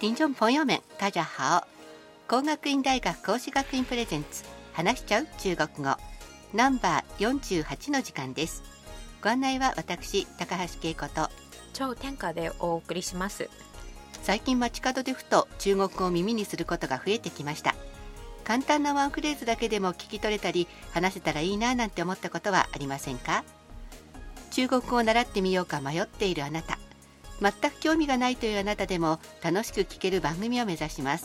听众朋友们大家好。工学院大学講師学院プレゼンツ話しちゃう中国語ナンバー48の時間です。ご案内は私高橋恵子と超天下でお送りします。 最近街角でふと中国語を耳にすることが増えてきました。簡単なワンフレーズだけでも聞き取れたり話せたらいいななんて思ったことはありませんか？中国語を習ってみようか迷っているあなた、全く興味がないというあなたでも楽しく聞ける番組を目指します。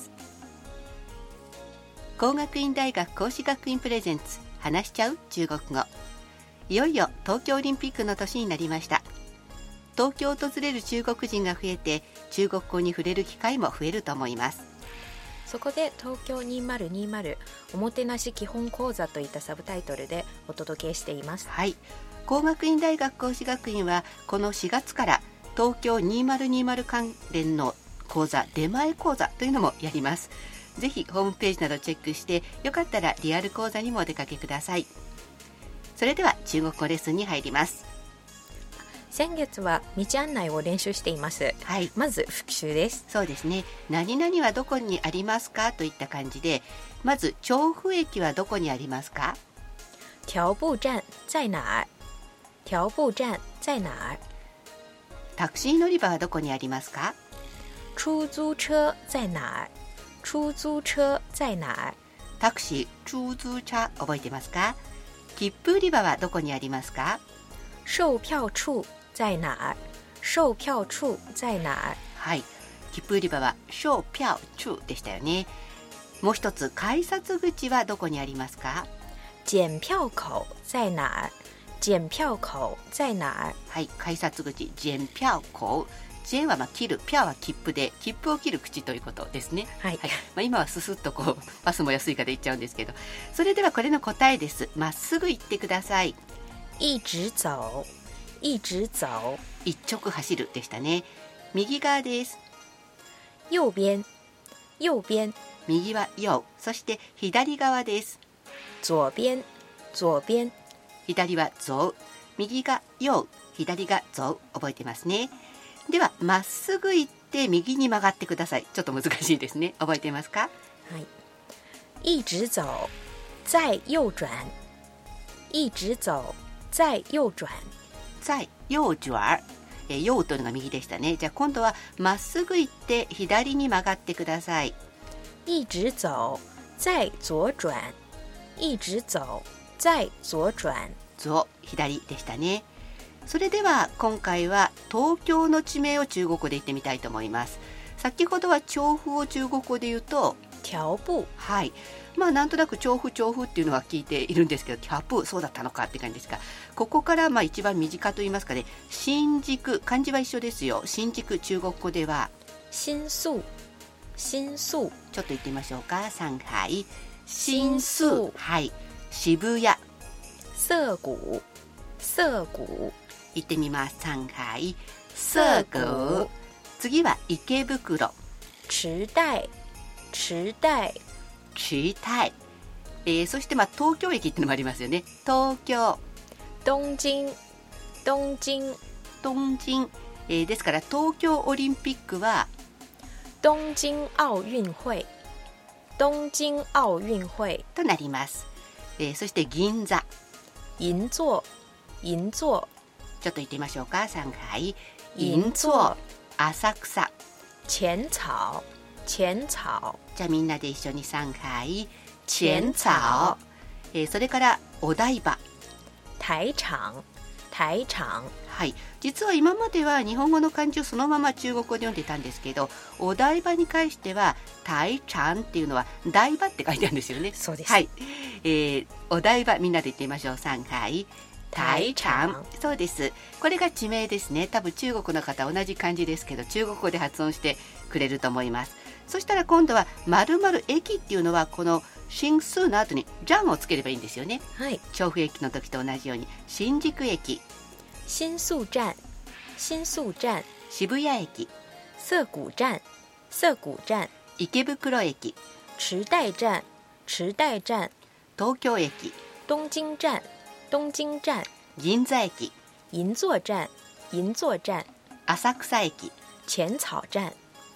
工学院大学講師学院プレゼンツ話しちゃう中国語。いよいよ東京オリンピックの年になりました。東京を訪れる中国人が増えて中国語に触れる機会も増えると思います。 そこで東京2020おもてなし基本講座といったサブタイトルでお届けしています。 はい、工学院大学講師学院はこの4月から東京2020関連の講座出前講座というのもやります。ぜひホームページなどチェックしてよかったらリアル講座にもお出かけください。それでは中国語レッスンに入ります。 先月は道案内を練習しています。 はい、 まず復習です。 そうですね。何々はどこにありますかといった感じで、まず調布駅はどこにありますか？ 調布站在哪儿？調布站在哪儿？ タクシー乗り場はどこにありますか？ 出租車在哪儿？出租車在哪儿？ タクシー、出租車覚えてますか？切符売り場はどこにありますか？ 售票处在哪儿？售票处在哪儿？ はい、切符売り場は售票处でしたよね。もう一つ、改札口はどこにありますか？ 检票口在哪儿？检票口在哪儿？ はい、改札口、检票口。检は切る、票は切符で、切符を切る口ということですね。 はい、 今はススッとこうパスも安いから言っちゃうんですけど、それではこれの答えです。まっすぐ行ってください。 一直走、一直走。 一直走るでしたね。右側です。 右边、右边。 右は右、そして左側です。 左边、左边。 左は左、右が右、左が左。覚えてますね。ではまっすぐ行って右に曲がってください。ちょっと難しいですね。覚えていますか？ はい。一直走、再右转。一直走、再右转。 再右转。右というのが右でしたね。じゃあ今度はまっすぐ行って左に曲がってください。 一直走、再左转。一直走、再左转。 左、左でしたね。それでは今回は東京の地名を中国語で言ってみたいと思います。先ほどは調布を中国語で言うと調布。 はい、なんとなく調布っていうのは聞いているんですけど、調布そうだったのかって感じですが、ここから一番身近と言いますかね、新宿、漢字は一緒ですよ。新宿、中国語では新宿、新宿。 ちょっと言ってみましょうか。上海、新宿。はい、渋谷、 涩谷、涩谷。 言ってみます。上海、涩谷。次は池袋、 池袋、池袋。 池袋。そして東京駅っていうのもありますよね。東京、 東京、東京、 東京。ですから東京オリンピックは東京奥運会、東京奥運会となります。そして銀座、 銀座、銀座。 ちょっと言ってみましょうか。上海、銀座。浅草、 浅草、浅草。 じゃあみんなで一緒に上海、浅草。それからお台場、 台場、台場。 はい、実は今までは日本語の漢字をそのまま中国語で読んでたんですけど、お台場に関しては台場っていうのは台場って書いてあるんですよね。 そうです。 はい、お台場、みんなで言ってみましょう。上海、台場。そうです。これが地名ですね。多分中国の方同じ漢字ですけど中国語で発音してくれると思います。そしたら今度は〇〇駅っていうのはこの新数の後にジャンをつければいいんですよね。 はい。 調布駅の時と同じように新宿駅、 新宿站、新宿站。 渋谷駅、 涩谷站、涩谷站。 池袋駅、 池袋站、池袋站。 東京駅、 東京站、東京站。 銀座駅、 银座站、銀座站。 浅草駅、 浅草站、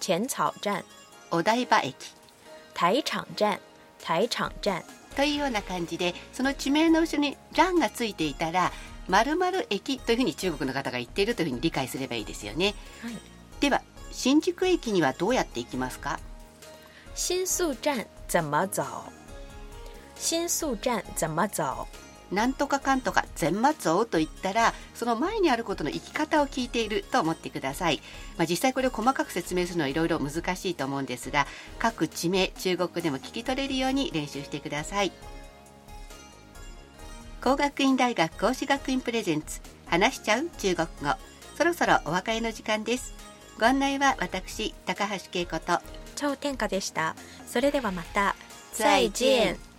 浅草站、 お台場駅、 台场站、台場站というような感じで、その地名の後ろに站がついていたら〇〇駅というふうに中国の方が言っているというふうに理解すればいいですよね。 はい、 では新宿駅にはどうやって行きますか？ 新宿站怎么走？新宿站怎么走？ なんとかかんとか全末王と言ったら、その前にあることの生き方を聞いていると思ってください。実際これを細かく説明するのはいろいろ難しいと思うんですが、各地名中国語でも聞き取れるように練習してください。工学院大学講師学院プレゼンツ、話しちゃう中国語。そろそろお別れの時間です。ご案内は私高橋恵子と超天下でした。それではまた。 再见。